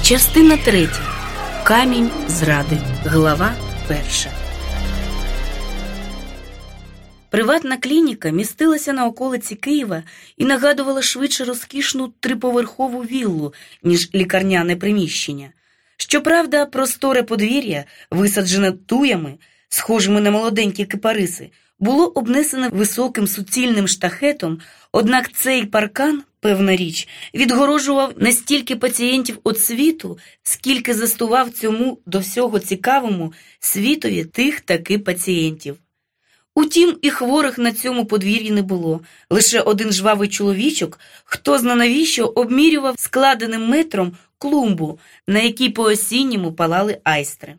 Частина 3. Камінь зради. Глава 1. Приватна клініка містилася на околиці Києва і нагадувала швидше розкішну триповерхову віллу, ніж лікарняне приміщення. Щоправда, просторе подвір'я, висаджене туями, схожими на молоденькі кипариси, було обнесене високим суцільним штахетом, однак цей паркан, певна річ, відгорожував не стільки пацієнтів від світу, скільки застував цьому до всього цікавому світові тих таки пацієнтів. Утім, і хворих на цьому подвір'ї не було. Лише один жвавий чоловічок, хто зна навіщо, обмірював складеним метром клумбу, на якій по-осінньому палали айстри.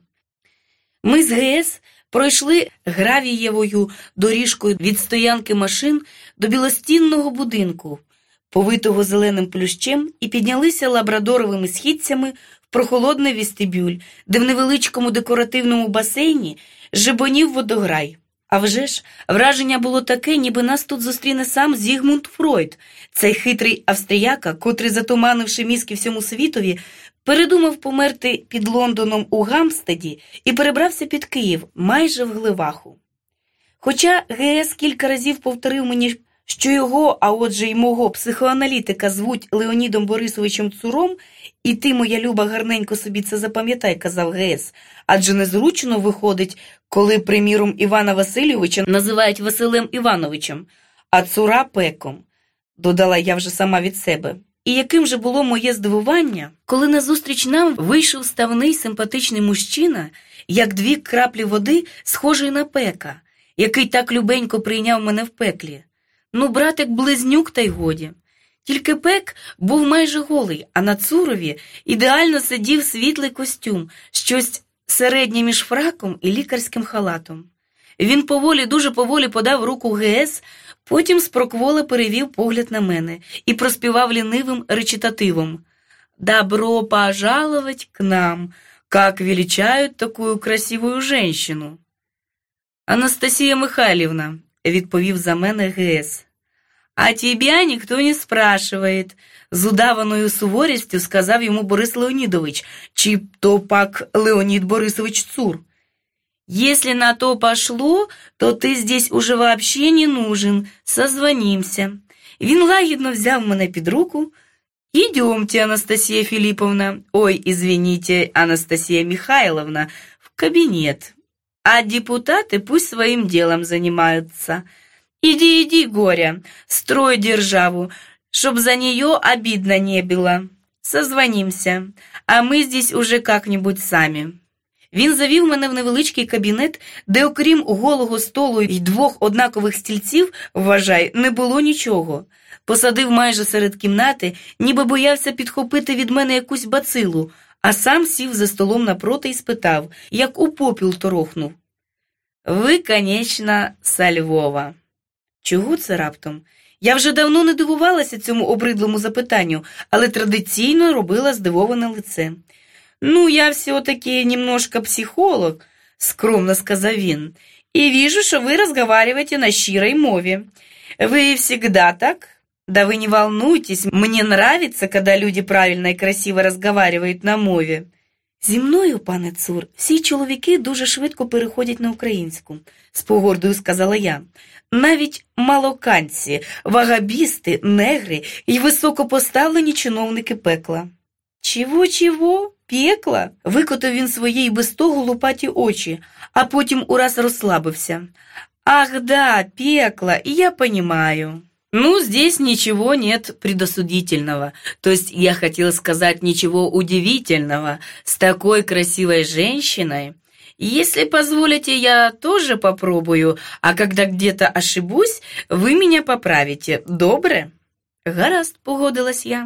Ми з ГС пройшли гравієвою доріжкою від стоянки машин до білостінного будинку, повитого зеленим плющем, і піднялися лабрадоровими східцями в прохолодний вестибюль, де в невеличкому декоративному басейні жебонів водограй. А вже ж, враження було таке, ніби нас тут зустріне сам Зігмунд Фройд, цей хитрий австріяка, котрий, затуманивши мізки всьому світові, передумав померти під Лондоном у Гамстеді і перебрався під Київ, майже в Гливаху. Хоча ГС кілька разів повторив мені, що його, а отже й мого психоаналітика звуть Леонідом Борисовичем Цуром, і ти, моя люба, гарненько собі це запам'ятай, казав ГС, адже незручно виходить, коли, приміром, Івана Васильовича називають Василем Івановичем, а Цура Пеком, додала я вже сама від себе. І яким же було моє здивування, коли назустріч нам вийшов ставний симпатичний мужчина, як дві краплі води, схожий на Пека, який так любенько прийняв мене в пеклі. Ну, братик-близнюк, та й годі. Тільки Пек був майже голий, а на Цурові ідеально сидів світлий костюм, щось середнє між фраком і лікарським халатом. Він поволі, дуже поволі подав руку ГС, потім спроквола перевів погляд на мене і проспівав лінивим речитативом: «Добро пожаловать к нам, как величают такую красивую женщину». «Анастасія Михайлівна», – відповів за мене ГС. «А тебя ніхто не спрашивает», – з удаваною суворістю сказав йому Борис Леонідович, чи то пак Леонід Борисович Цур. «Если на то пошло, то ты здесь уже вообще не нужен, созвонимся». Він лагідно взяв мене під руку. «Идемте, Анастасия Филипповна, ой, извините, Анастасия Михайловна, в кабинет. А депутаты пусть своим делом занимаются. Иди, иди, Горя, строй державу, чтоб за нее обидно не было. Созвонимся, а мы здесь уже как-нибудь сами». Він завів мене в невеличкий кабінет, де окрім голого столу й двох однакових стільців, вважай, не було нічого. Посадив майже серед кімнати, ніби боявся підхопити від мене якусь бацилу, а сам сів за столом напроти і спитав, як у попіл торохнув: «Ви, конечно, со Львова». Чого це раптом? Я вже давно не дивувалася цьому обридлому запитанню, але традиційно робила здивоване лице. «Ну, я все-таки немножко психолог», – скромно сказав він, «и вижу, что вы разговариваете на щирой мове. Вы всегда так? Да вы не волнуйтесь, мне нравится, когда люди правильно и красиво разговаривают на мові». «Зі мною, пане Цур, всі чоловіки дуже швидко переходять на українську», – з погордою сказала я. «Навіть малоканці, вагабісти, негри і високопоставлені чиновники пекла». «Чого-чого? Пекла?» – викотив він свої й без того лупаті очі, а потім ураз розслабився. «Ах да, пекло, я понимаю». «Ну, здесь ничего нет предосудительного, то есть я хотел сказать ничего удивительного, с такой красивой женщиной. Если позволите, я тоже попробую, а когда где-то ошибусь, вы меня поправите, добре?» «Гаразд», – погодилась я.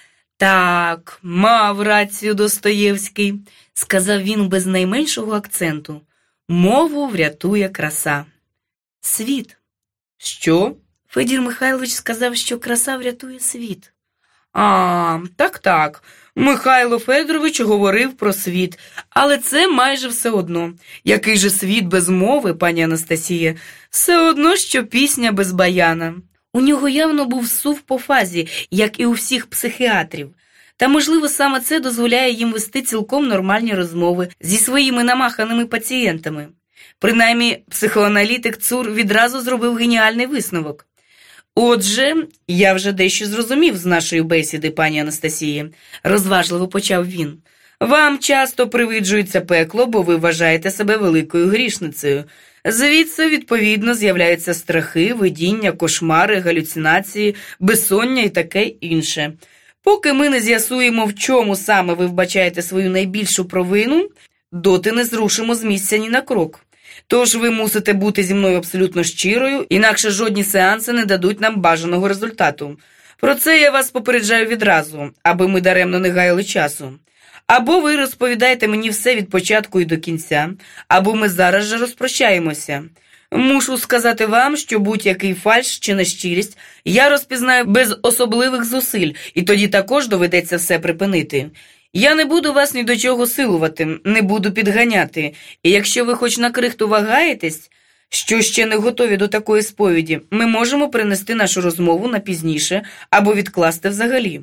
«Так, мав рацію Достоєвський», – сказав він без найменшого акценту. «Мову врятує краса». «Світ». «Що?» Федір Михайлович сказав, що краса врятує світ. «А, так, Михайло Федорович говорив про світ, але це майже все одно. Який же світ без мови, пані Анастасія? Все одно, що пісня без баяна». У нього явно був сув по фазі, як і у всіх психіатрів. Та, можливо, саме це дозволяє їм вести цілком нормальні розмови зі своїми намаханими пацієнтами. Принаймні, психоаналітик Цур відразу зробив геніальний висновок. «Отже, я вже дещо зрозумів з нашої бесіди, пані Анастасії», – розважливо почав він. «Вам часто привиджується пекло, бо ви вважаєте себе великою грішницею. Звідси, відповідно, з'являються страхи, видіння, кошмари, галюцинації, безсоння і таке інше. Поки ми не з'ясуємо, в чому саме ви вбачаєте свою найбільшу провину, доти не зрушимо з місця ні на крок. Тож ви мусите бути зі мною абсолютно щирою, інакше жодні сеанси не дадуть нам бажаного результату. Про це я вас попереджаю відразу, аби ми даремно не гаяли часу. Або ви розповідаєте мені все від початку і до кінця, або ми зараз же розпрощаємося. Мушу сказати вам, що будь-який фальш чи нещирість я розпізнаю без особливих зусиль, і тоді також доведеться все припинити. Я не буду вас ні до чого силувати, не буду підганяти, і якщо ви хоч на крихту вагаєтесь, що ще не готові до такої сповіді, ми можемо перенести нашу розмову на пізніше або відкласти взагалі».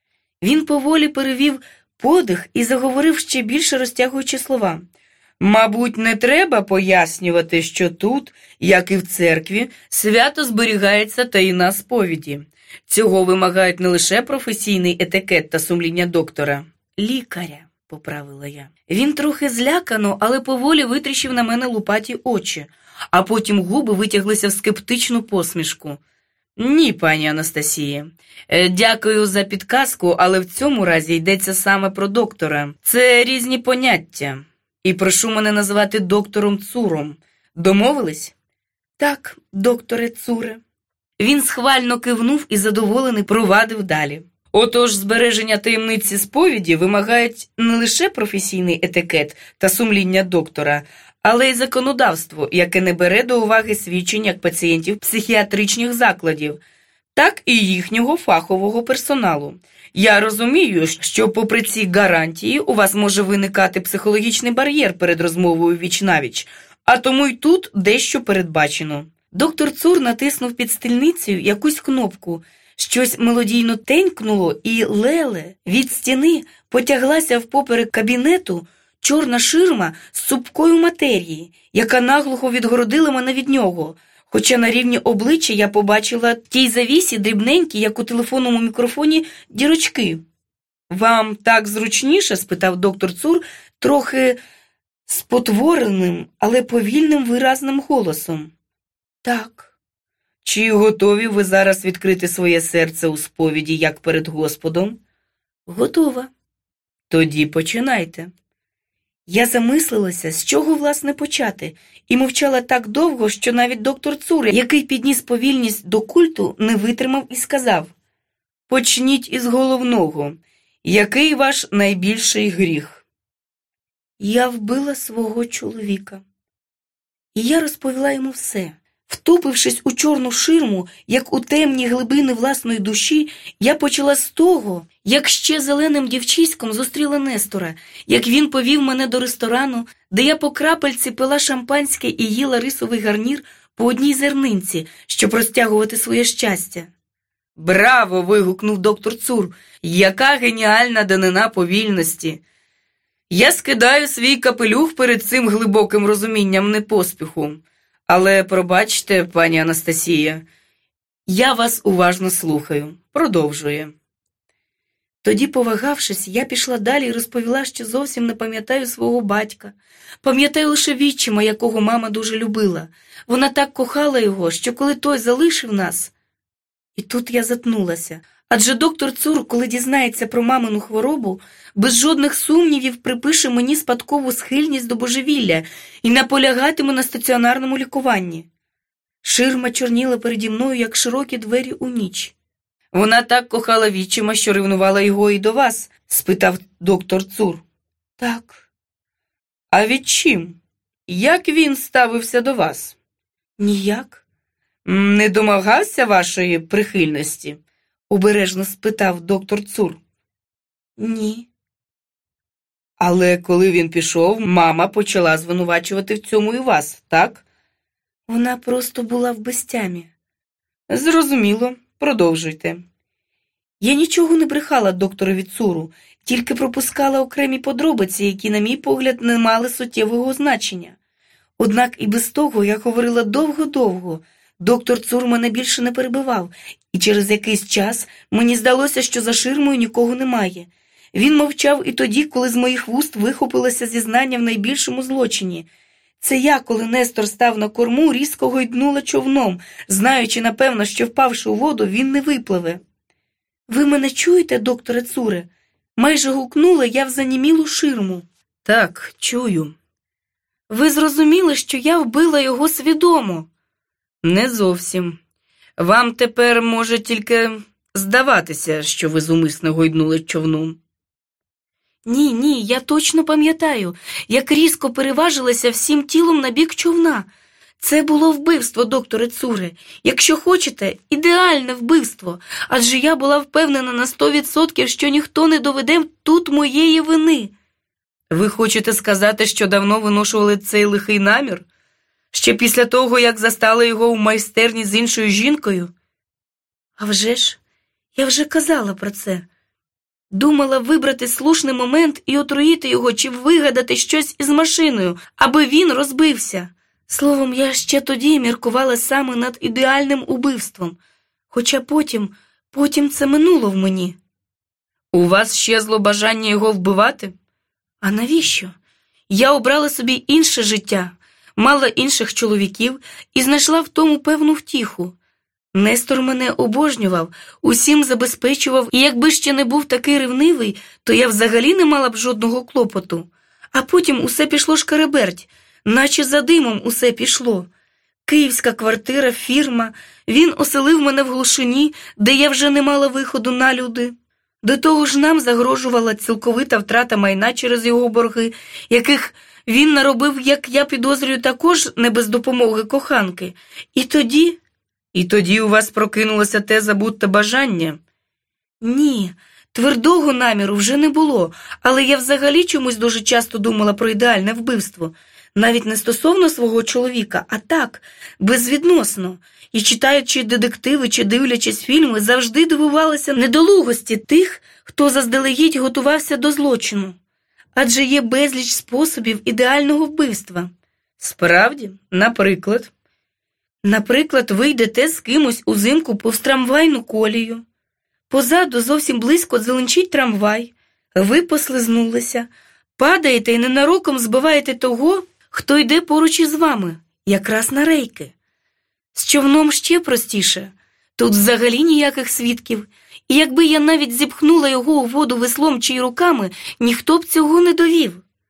Він поволі перевів подих і заговорив ще більше, розтягуючи слова. «Мабуть, не треба пояснювати, що тут, як і в церкві, свято зберігається таїна сповіді. Цього вимагають не лише професійний етикет та сумління доктора. Лікаря», – поправила я. Він трохи злякано, але поволі витріщив на мене лупаті очі, а потім губи витяглися в скептичну посмішку. «Ні, пані Анастасія. Дякую за підказку, але в цьому разі йдеться саме про доктора. Це різні поняття. І прошу мене називати доктором Цуром. Домовились?» «Так, докторе Цуре». Він схвально кивнув і задоволений провадив далі. «Отож, збереження таємниці сповіді вимагають не лише професійний етикет та сумління доктора, але й законодавство, яке не бере до уваги свідчень як пацієнтів психіатричних закладів, так і їхнього фахового персоналу. Я розумію, що попри ці гарантії у вас може виникати психологічний бар'єр перед розмовою віч-навіч, а тому й тут дещо передбачено». Доктор Цур натиснув під стільницею якусь кнопку. Щось мелодійно тенькнуло, і леле від стіни потяглася впоперек кабінету чорна ширма з цупкою матерії, яка наглухо відгородила мене від нього, хоча на рівні обличчя я побачила тій завісі дрібненькі, як у телефонному мікрофоні, дірочки. «Вам так зручніше?» – спитав доктор Цур трохи спотвореним, але повільним виразним голосом. «Так». «Чи готові ви зараз відкрити своє серце у сповіді, як перед Господом?» «Готова». «Тоді починайте». Я замислилася, з чого, власне, почати, і мовчала так довго, що навіть доктор Цур, який підніс повільність до культу, не витримав і сказав: «Почніть із головного. Який ваш найбільший гріх?» «Я вбила свого чоловіка». І я розповіла йому все. Втупившись у чорну ширму, як у темні глибини власної душі, я почала з того, як ще зеленим дівчиськом зустріла Нестора, як він повів мене до ресторану, де я по крапельці пила шампанське і їла рисовий гарнір по одній зернинці, щоб розтягувати своє щастя. «Браво!» – вигукнув доктор Цур. «Яка геніальна данина повільності! Я скидаю свій капелюх перед цим глибоким розумінням непоспіху. Але пробачте, пані Анастасія, я вас уважно слухаю. Продовжує». Тоді, повагавшись, я пішла далі і розповіла, що зовсім не пам'ятаю свого батька. Пам'ятаю лише відчима, якого мама дуже любила. Вона так кохала його, що коли той залишив нас... І тут я затнулася. Адже доктор Цур, коли дізнається про мамину хворобу, без жодних сумнівів припише мені спадкову схильність до божевілля і наполягатиме на стаціонарному лікуванні. Ширма чорніла переді мною, як широкі двері у ніч. «Вона так кохала відчима, що ревнувала його і до вас?» – спитав доктор Цур. «Так». «А відчим? Як він ставився до вас?» «Ніяк». «Не домагався вашої прихильності?» – обережно спитав доктор Цур. «Ні». «Але коли він пішов, мама почала звинувачувати в цьому і вас, так?» «Вона просто була в безтямі». «Зрозуміло. Продовжуйте». Я нічого не брехала докторові Цуру, тільки пропускала окремі подробиці, які, на мій погляд, не мали суттєвого значення. Однак і без того я говорила довго-довго. Доктор Цур мене більше не перебивав, і через якийсь час мені здалося, що за ширмою нікого немає. Він мовчав і тоді, коли з моїх вуст вихопилося зізнання в найбільшому злочині. Це я, коли Нестор став на корму, різко гойднула човном, знаючи, напевно, що, впавши у воду, він не випливе. «Ви мене чуєте, докторе Цуре?» Майже гукнула я в занімілу ширму. «Так, чую». «Ви зрозуміли, що я вбила його свідомо?» «Не зовсім. Вам тепер може тільки здаватися, що ви зумисно гойднули човном». Ні, я точно пам'ятаю, як різко переважилася всім тілом на бік човна. Це було вбивство, докторе Цуре. Якщо хочете, ідеальне вбивство, адже я була впевнена на 100%, що ніхто не доведе тут моєї вини. Ви хочете сказати, що давно виношували цей лихий намір? Ще після того, як застали його у майстерні з іншою жінкою? А вже ж, я вже казала про це. Думала вибрати слушний момент і отруїти його чи вигадати щось із машиною, аби він розбився. Словом, я ще тоді міркувала саме над ідеальним убивством, хоча потім це минуло в мені. У вас щезло бажання його вбивати? А навіщо? Я обрала собі інше життя, мала інших чоловіків і знайшла в тому певну втіху. Нестор мене обожнював, усім забезпечував, і якби ще не був такий ревнивий, то я взагалі не мала б жодного клопоту. А потім усе пішло шкереберть, наче за димом усе пішло. Київська квартира, фірма, він оселив мене в глушині, де я вже не мала виходу на люди. До того ж нам загрожувала цілковита втрата майна через його борги, яких він наробив, як я підозрюю, також не без допомоги коханки. І тоді у вас прокинулося те забутте бажання? Ні, твердого наміру вже не було, але я взагалі чомусь дуже часто думала про ідеальне вбивство. Навіть не стосовно свого чоловіка, а так, безвідносно. І читаючи детективи чи дивлячись фільми, завжди дивувалася недолугості тих, хто заздалегідь готувався до злочину. Адже є безліч способів ідеального вбивства. Справді, наприклад? Наприклад, ви йдете з кимось узимку повз трамвайну колію. Позаду зовсім близько дзеленчить трамвай. Ви послизнулися, падаєте і ненароком збиваєте того, хто йде поруч із вами, якраз на рейки. З човном ще простіше. Тут взагалі ніяких свідків. І якби я навіть зіпхнула його у воду веслом чи руками, ніхто б цього не довів.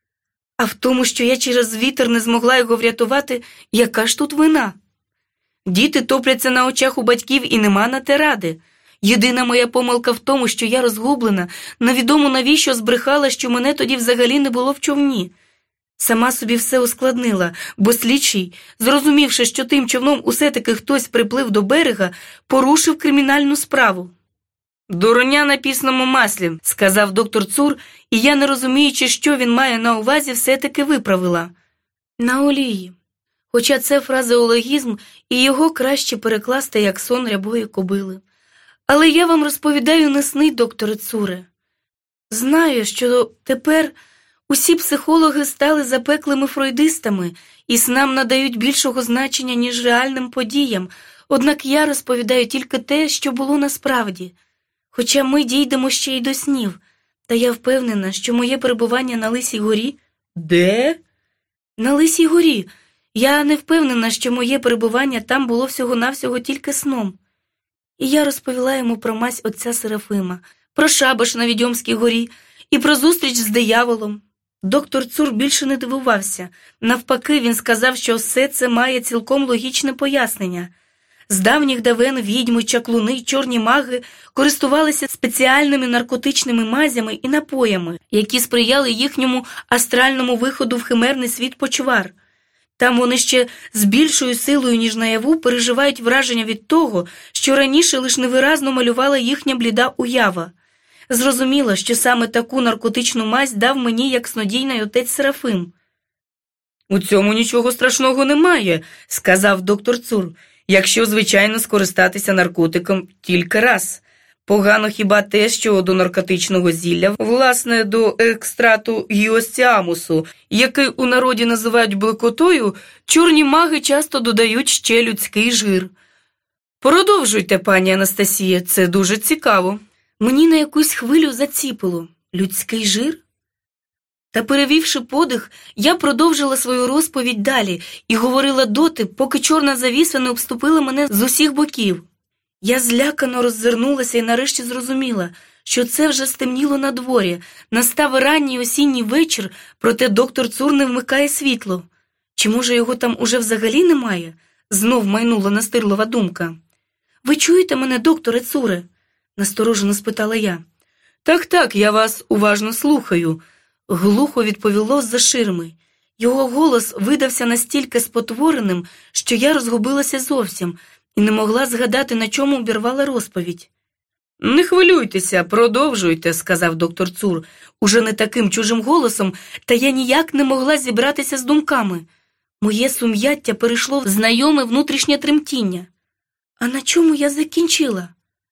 А в тому, що я через вітер не змогла його врятувати, яка ж тут вина? Діти топляться на очах у батьків і нема на те ради. Єдина моя помилка в тому, що я розгублена, невідомо навіщо збрехала, що мене тоді взагалі не було в човні. Сама собі все ускладнила, бо слідчий, зрозумівши, що тим човном усе-таки хтось приплив до берега, порушив кримінальну справу. «Дурня на пісному маслі», – сказав доктор Цур, і я, не розуміючи, що він має на увазі, все-таки виправила. «На олії». Хоча це фразеологізм, і його краще перекласти як сон рябої кобили. Але я вам розповідаю не сни, докторе Цуре. Знаю, що тепер усі психологи стали запеклими фройдистами і снам надають більшого значення, ніж реальним подіям, однак я розповідаю тільки те, що було насправді. Хоча ми дійдемо ще й до снів, та я впевнена, що моє перебування на Лисій горі… Де? На Лисій горі. Я не впевнена, що моє перебування там було всього-навсього тільки сном. І я розповіла йому про мазь отця Серафима, про шабаш на Відьомській горі і про зустріч з дияволом. Доктор Цур більше не дивувався. Навпаки, він сказав, що все це має цілком логічне пояснення. З давніх давен відьми, чаклуни, чорні маги користувалися спеціальними наркотичними мазями і напоями, які сприяли їхньому астральному виходу в химерний світ почвар. Там вони ще з більшою силою, ніж наяву, переживають враження від того, що раніше лише невиразно малювала їхня бліда уява. Зрозуміло, що саме таку наркотичну мазь дав мені як снодійний отець Серафим. «У цьому нічого страшного немає», – сказав доктор Цур, «якщо, звичайно, скористатися наркотиком тільки раз. Погано хіба те, що до наркотичного зілля, власне, до екстрату гіостіамусу, який у народі називають блекотою, чорні маги часто додають ще людський жир. Продовжуйте, пані Анастасія, це дуже цікаво. Мені на якусь хвилю заціпило. Людський жир? Та перевівши подих, я продовжила свою розповідь далі і говорила доти, поки чорна завіса не обступила мене з усіх боків. Я злякано роззирнулася і нарешті зрозуміла, що це вже стемніло на дворі, настав ранній осінній вечір, проте доктор Цур не вмикає світло. Чи, може, його там уже взагалі немає? Знов майнула настирлива думка. «Ви чуєте мене, докторе Цуре?» – насторожено спитала я. «Так, я вас уважно слухаю», – глухо відповіло з-за ширми. Його голос видався настільки спотвореним, що я розгубилася зовсім і не могла згадати, на чому обірвала розповідь. «Не хвилюйтеся, продовжуйте», – сказав доктор Цур, уже не таким чужим голосом, та я ніяк не могла зібратися з думками. Моє сум'яття перейшло в знайоме внутрішнє тремтіння. А на чому я закінчила?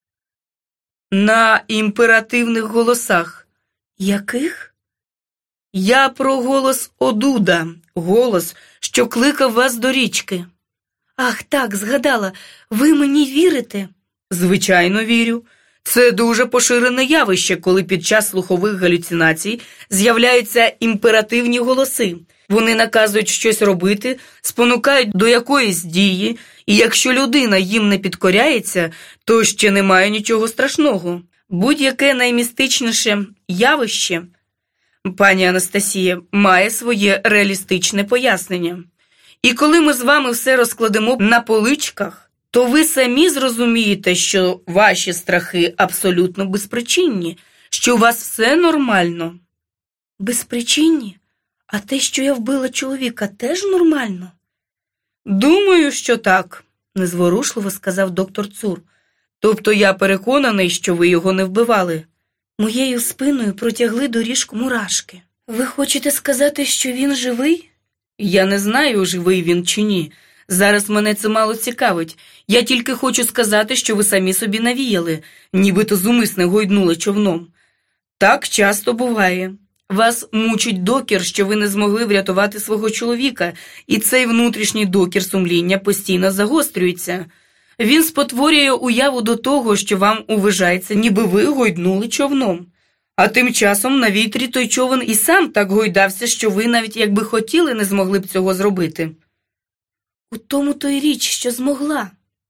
На імперативних голосах. Яких? Я про голос Одуда, голос, що кликав вас до річки. Ах, так, згадала, ви мені вірите? Звичайно, вірю. Це дуже поширене явище, коли під час слухових галюцинацій з'являються імперативні голоси. Вони наказують щось робити, спонукають до якоїсь дії, і якщо людина їм не підкоряється, то ще немає нічого страшного. Будь-яке наймістичніше явище, пані Анастасія, має своє реалістичне пояснення. І коли ми з вами все розкладемо на поличках, то ви самі зрозумієте, що ваші страхи абсолютно безпричинні, що у вас все нормально. Безпричинні? А те, що я вбила чоловіка, теж нормально? Думаю, що так, незворушливо сказав доктор Цур. Тобто я переконаний, що ви його не вбивали. Моєю спиною протягли доріжку мурашки. Ви хочете сказати, що він живий? Я не знаю, живий він чи ні. Зараз мене це мало цікавить. Я тільки хочу сказати, що ви самі собі навіяли, нібито зумисне гойднули човном. Так часто буває. Вас мучить докір, що ви не змогли врятувати свого чоловіка, і цей внутрішній докір сумління постійно загострюється. Він спотворює уяву до того, що вам увижається, ніби ви гойднули човном. А тим часом на вітрі той човен і сам так гойдався, що ви навіть якби хотіли, не змогли б цього зробити. У тому то й річ, що змогла.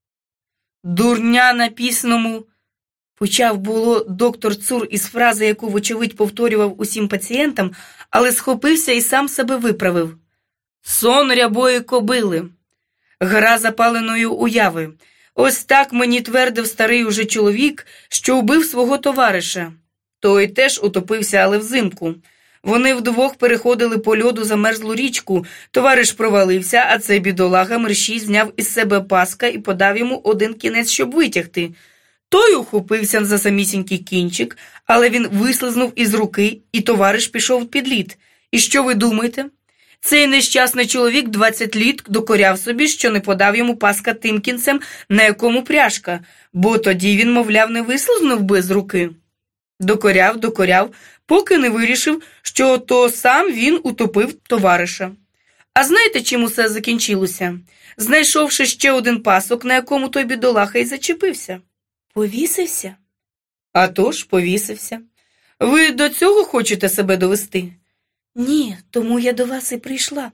Дурня на пісному, почав було доктор Цур із фрази, яку, вочевидь, повторював усім пацієнтам, але схопився і сам себе виправив. Сон рябої кобили. Гра запаленої уяви. Ось так мені твердив старий уже чоловік, що убив свого товариша. Той теж утопився, але взимку. Вони вдвох переходили по льоду замерзлу річку, товариш провалився, а цей бідолага мерщій зняв із себе паска і подав йому один кінець, щоб витягти. Той ухопився за самісінький кінчик, але він вислизнув із руки, і товариш пішов під лід. І що ви думаєте? Цей нещасний чоловік 20 літ докоряв собі, що не подав йому паска тим кінцем, на якому пряжка, бо тоді він, мовляв, не вислизнув би з руки. Докоряв, поки не вирішив, що то сам він утопив товариша. А знаєте, чим усе закінчилося? Знайшовши ще один пасок, на якому той бідолаха й зачепився. Повісився? А то ж, повісився. Ви до цього хочете себе довести? Ні, тому я до вас і прийшла.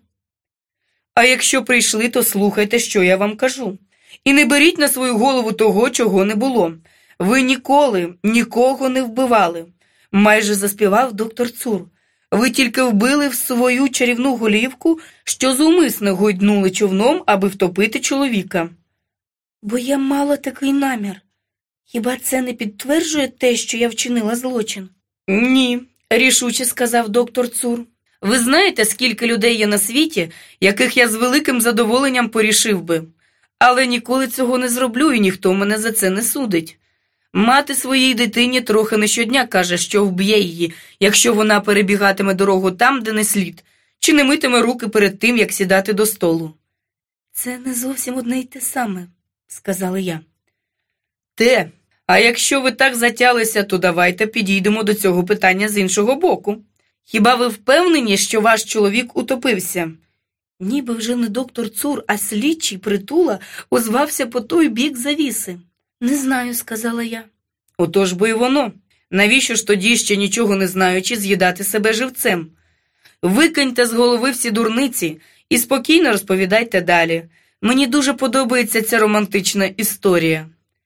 А якщо прийшли, то слухайте, що я вам кажу. І не беріть на свою голову того, чого не було. Ви ніколи нікого не вбивали, майже заспівав доктор Цур. Ви тільки вбили в свою чарівну голівку, що зумисно гойднули човном, аби втопити чоловіка. Бо я мала такий намір. Хіба це не підтверджує те, що я вчинила злочин? Ні, рішуче сказав доктор Цур. Ви знаєте, скільки людей є на світі, яких я з великим задоволенням порішив би. Але ніколи цього не зроблю, і ніхто мене за це не судить. Мати своїй дитині трохи не щодня каже, що вб'є її, якщо вона перебігатиме дорогу там, де не слід, чи не митиме руки перед тим, як сідати до столу. Це не зовсім одне й те саме, сказала я. Те, А якщо ви так затялися, то давайте підійдемо до цього питання з іншого боку. Хіба ви впевнені, що ваш чоловік утопився? Ніби вже не доктор Цур, а слідчий Притула озвався по той бік завіси. Не знаю, сказала я. Отож бо й воно. Навіщо ж тоді, ще нічого не знаючи, з'їдати себе живцем? Викиньте з голови всі дурниці і спокійно розповідайте далі. Мені дуже подобається ця романтична історія.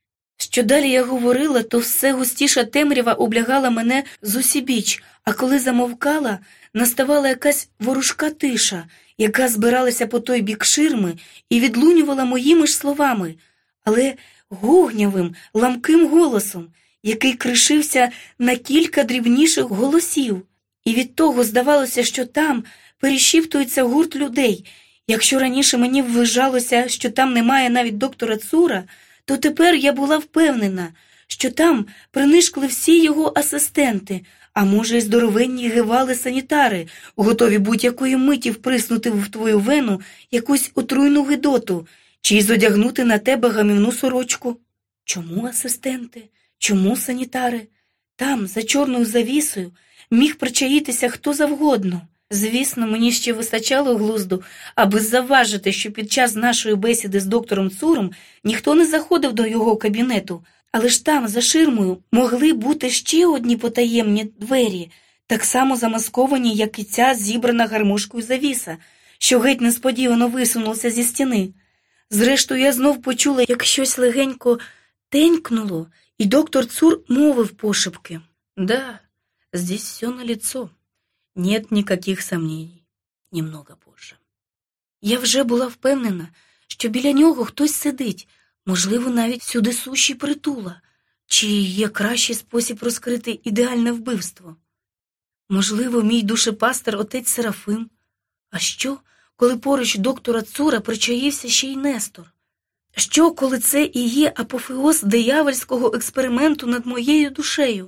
Що далі я говорила, то все густіша темрява облягала мене зусібіч, а коли замовкала, наставала якась ворушка тиша, яка збиралася по той бік ширми і відлунювала моїми ж словами, але гугнявим, ламким голосом, який кришився на кілька дрібніших голосів. І від того здавалося, що там перешіптується гурт людей. Якщо раніше мені вважалося, що там немає навіть доктора Цура, то тепер я була впевнена, що там принишкли всі його асистенти, а може й здоровенні гевали-санітари, готові будь-якої миті вприснути в твою вену якусь отруйну гидоту, чи й зодягнути на тебе гамівну сорочку. Чому асистенти? Чому санітари? Там, за чорною завісою, міг причаїтися хто завгодно. Звісно, мені ще вистачало глузду, аби завважити, що під час нашої бесіди з доктором Цуром ніхто не заходив до його кабінету, але ж там, за ширмою, могли бути ще одні потаємні двері, так само замасковані, як і ця зібрана гармошкою завіса, що геть несподівано висунулася зі стіни. Зрештою, я знов почула, як щось легенько тенькнуло, і доктор Цур мовив пошепки. «Да, здесь все налицо. Нет никаких сомнений. Немного позже». Я вже була впевнена, що біля нього хтось сидить, можливо, навіть сюди сущий Притула. Чи є кращий спосіб розкрити ідеальне вбивство? Можливо, мій душепастир отець Серафим? А що, коли поруч доктора Цура причаївся ще й Нестор? Що, коли це і є апофеоз диявольського експерименту над моєю душею?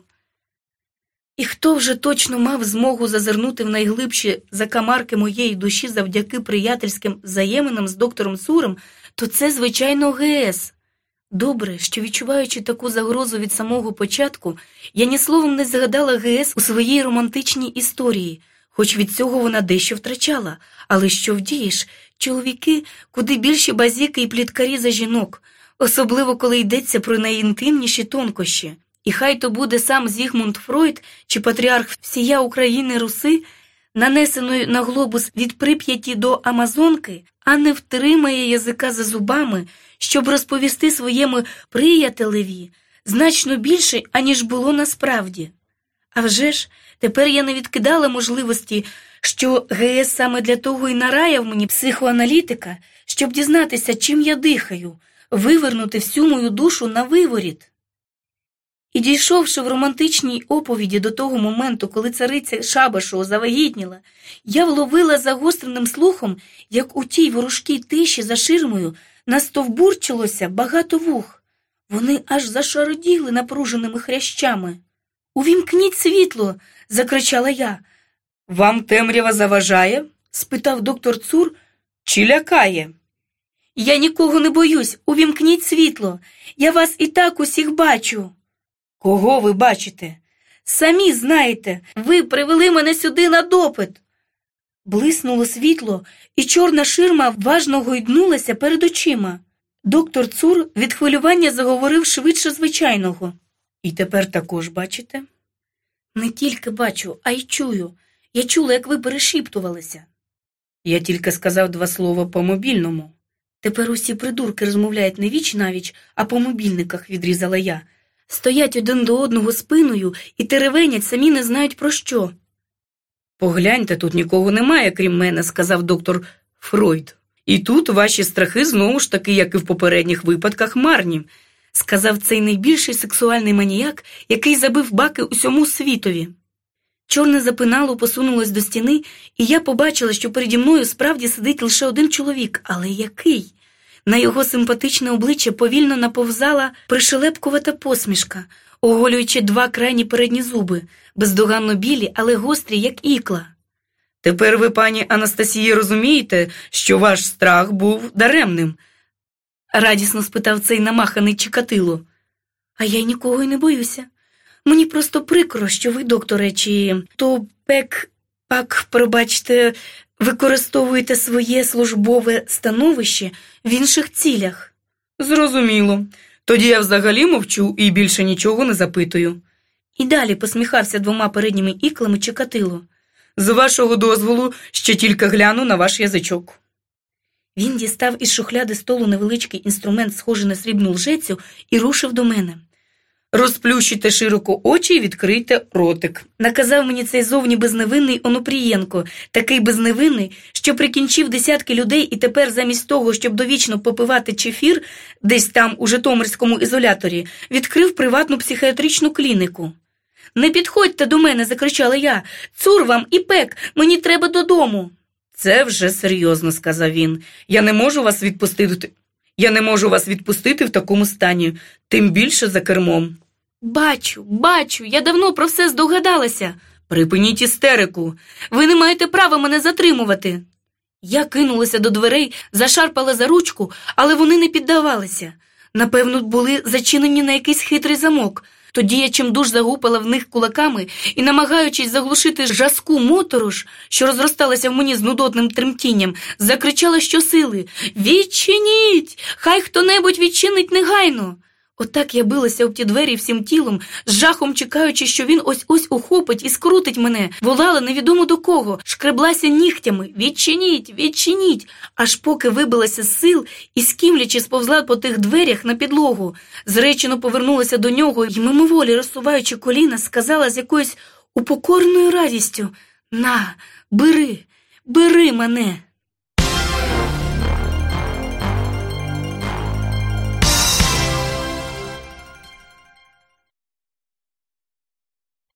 І хто вже точно мав змогу зазирнути в найглибші закамарки моєї душі завдяки приятельським взаєминам з доктором Цуром, то це, звичайно, ГС. Добре, що, відчуваючи таку загрозу від самого початку, я ні словом не згадала ГС у своїй романтичній історії, хоч від цього вона дещо втрачала. Але що вдієш, чоловіки куди більші базіки і пліткарі за жінок, особливо коли йдеться про найінтимніші тонкощі. І хай то буде сам Зігмунд Фройд чи патріарх всія України Руси, нанесеної на глобус від Прип'яті до Амазонки, а не втримає язика за зубами, щоб розповісти своєму приятелеві значно більше, аніж було насправді. А вже ж, тепер я не відкидала можливості, що ГС саме для того і нараяв мені психоаналітика, щоб дізнатися, чим я дихаю, вивернути всю мою душу на виворіт. І дійшовши в романтичній оповіді до того моменту, коли цариця Шабашова завагітніла, я вловила загостреним слухом, як у тій ворожкій тиші за ширмою настовбурчилося багато вух. Вони аж зашароділи напруженими хрящами. «Увімкніть світло!» – закричала я. «Вам темрява заважає?» – спитав доктор Цур. «Чи лякає?» «Я нікого не боюсь, увімкніть світло! Я вас і так усіх бачу!» «Кого ви бачите?» «Самі знаєте, ви привели мене сюди на допит!» Блиснуло світло, і чорна ширма важно гойднулася перед очима. Доктор Цур від хвилювання заговорив швидше звичайного. «І тепер також бачите?» «Не тільки бачу, а й чую. Я чула, як ви перешіптувалися». «Я тільки сказав 2 слова по мобільному». «Тепер усі придурки розмовляють не віч навіч, а по мобільниках», – відрізала я. «Стоять один до одного спиною і теревенять, самі не знають про що». «Погляньте, тут нікого немає, крім мене», – сказав доктор Фройд. «І тут ваші страхи знову ж таки, як і в попередніх випадках, марні», – сказав цей найбільший сексуальний маніяк, який забив баки усьому світові. Чорне запинало посунулось до стіни, і я побачила, що переді мною справді сидить лише один чоловік. Але який? На його симпатичне обличчя повільно наповзала пришелепкувата посмішка, оголюючи 2 крайні передні зуби, бездоганно білі, але гострі, як ікла. «Тепер ви, пані Анастасія, розумієте, що ваш страх був даремним?» – радісно спитав цей намаханий Чикатило. А я нікого й не боюся. Мені просто прикро, що ви, докторе, чи то пробачте, використовуєте своє службове становище в інших цілях. Зрозуміло. Тоді я взагалі мовчу і більше нічого не запитую. І далі посміхався двома передніми іклами Чикатило. З вашого дозволу ще тільки гляну на ваш язичок. Він дістав із шухляди столу невеличкий інструмент, схожий на срібну лжецю, і рушив до мене. Розплющуйте широко очі і відкрийте ротик. Наказав мені цей зовні безневинний Онопрієнко, такий безневинний, що прикінчив десятки людей і тепер замість того, щоб довічно попивати чефір десь там у житомирському ізоляторі, відкрив приватну психіатричну клініку. «Не підходьте до мене!» – закричала я. «Цур вам і пек! Мені треба додому!» «Це вже серйозно», – сказав він. «Я не можу вас відпустити в такому стані, тим більше за кермом». Бачу, я давно про все здогадалася. Припиніть істерику. Ви не маєте права мене затримувати. Я кинулася до дверей, зашарпала за ручку, але вони не піддавалися. Напевно, були зачинені на якийсь хитрий замок. Тоді я чимдуж загупала в них кулаками і, намагаючись заглушити жаску моторож, що розросталася в мені з нудотним тремтінням, закричала щосили: «Відчиніть! Хай хто-небудь відчинить негайно!» Отак я билася об ті двері всім тілом, з жахом чекаючи, що він ось-ось ухопить і скрутить мене, волала невідомо до кого, шкреблася нігтями: «Відчиніть! Відчиніть!» Аж поки вибилася з сил і, скімлячи, сповзла по тих дверях на підлогу. Зречено повернулася до нього і, мимоволі розсуваючи коліна, сказала з якоюсь упокореною радістю: «На, бери мене!»